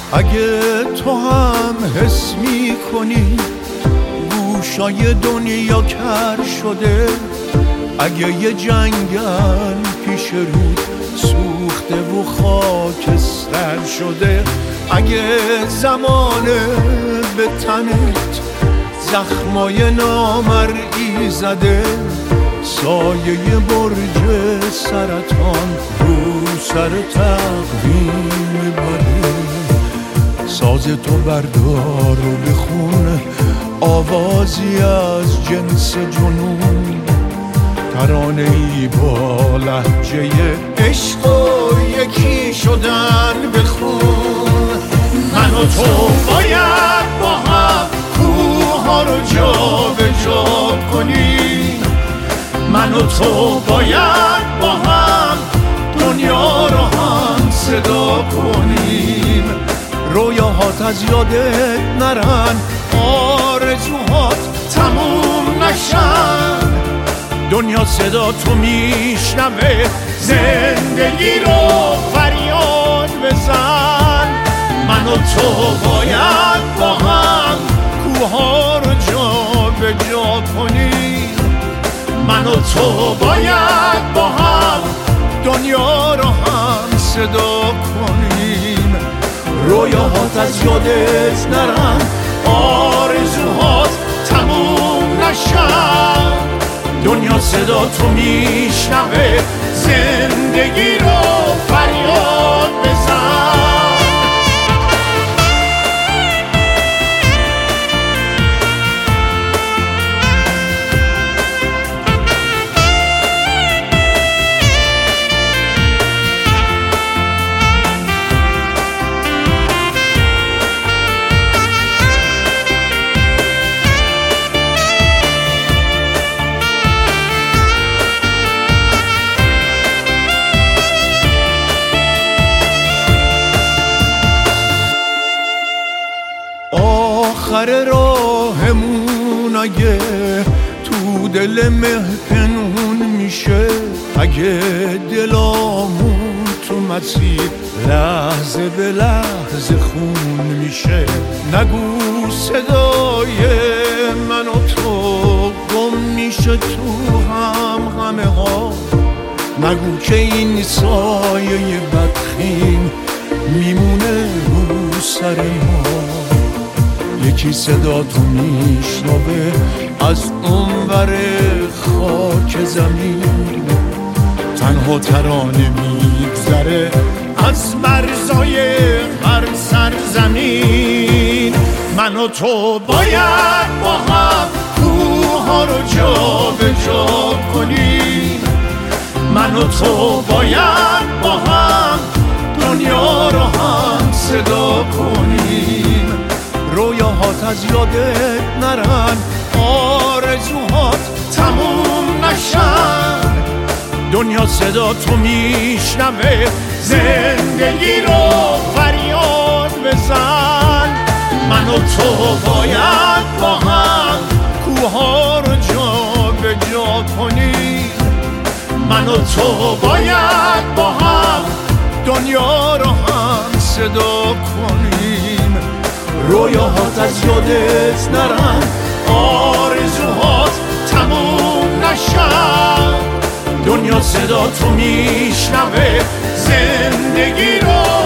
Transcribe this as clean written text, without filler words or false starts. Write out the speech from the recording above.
اگه تو هم حس می‌کنی گوشای دنیا کر شده، اگه یه جنگل پیش رود سوخته و خاکستر شده، اگه زمانه به تنت زخمای نامرئی زده، سایه برج سرطان رو سر تقویم بده، ساز تو بردار و بخون آوازی از جنس جنون، ترانه‌ای با لهجه عشق و یکی شدن بخون. من و تو باید با هم کوها رو جا به جا کنیم، من و تو باید با هم دنیا رو هم صدا کنیم. رویاهات از یادت نرن، آرزوهات تموم نشن، دنیا صدا تو میشنوه، زندگی رو فریاد بزن. من و تو باید با هم کوها رو جا به جا کنیم، من و تو باید با هم دنیا رو هم صدا کنیم. رویاهات از یادت نرن، آرزوهات تموم نشن، دنیا صدا تو میشنوه، زندگی رو فریاد بزن. آخر راهمون اگه تو دل مه پنهون میشه، اگه دلامون تو مسیر لحظه به لحظه خون میشه، نگو صدای من و تو گم میشه تو همه ها، نگو که این سایه بدخیم میمونه رو سر ما. یکی صدا تو میشنوه از اونور خاک زمین، تنها ترانه میگذره از مرزای هر سرزمین. من و تو باید با هم کوها رو جا به جا کنیم، من و تو باید با هم دنیا رو هم صدا کنیم. رویاهات از یادت نرن، آرزوهات تموم نشن، دنیا صدا تو میشنوه، زندگی رو فریاد بزن. من و تو باید با هم کوها رو جا به جا کنیم، من و تو باید با هم دنیا رو هم صدا کنیم. رویاهات از یادت نرن، آرزوهات تموم نشن، دنیا صدا تو میشنوه، زندگی رو